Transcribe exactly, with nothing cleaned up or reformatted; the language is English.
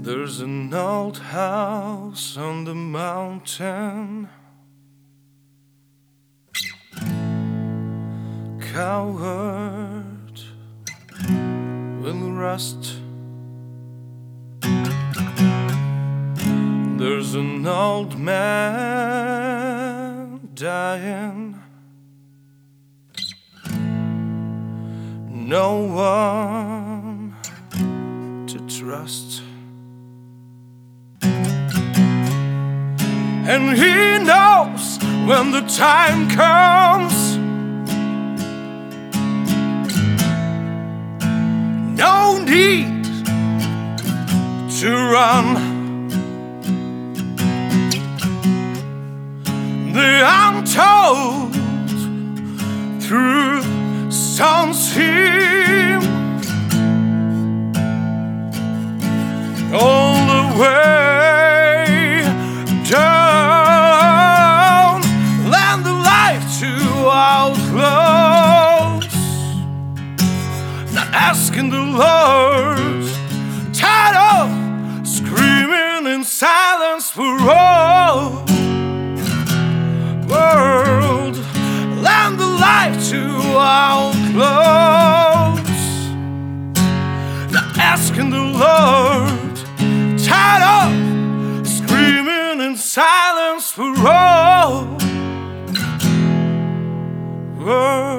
There's an old house on the mountain, covered with rust. There's an old man dying, no one to trust. And he knows when the time comes, no need to run. The untold truth sounds him all the way down. Lend the life to outlaws, not asking the Lord, tired of screaming in silence for all. World, lend the life to outlaws, not asking the Lord, tired of screaming in silence for all. World.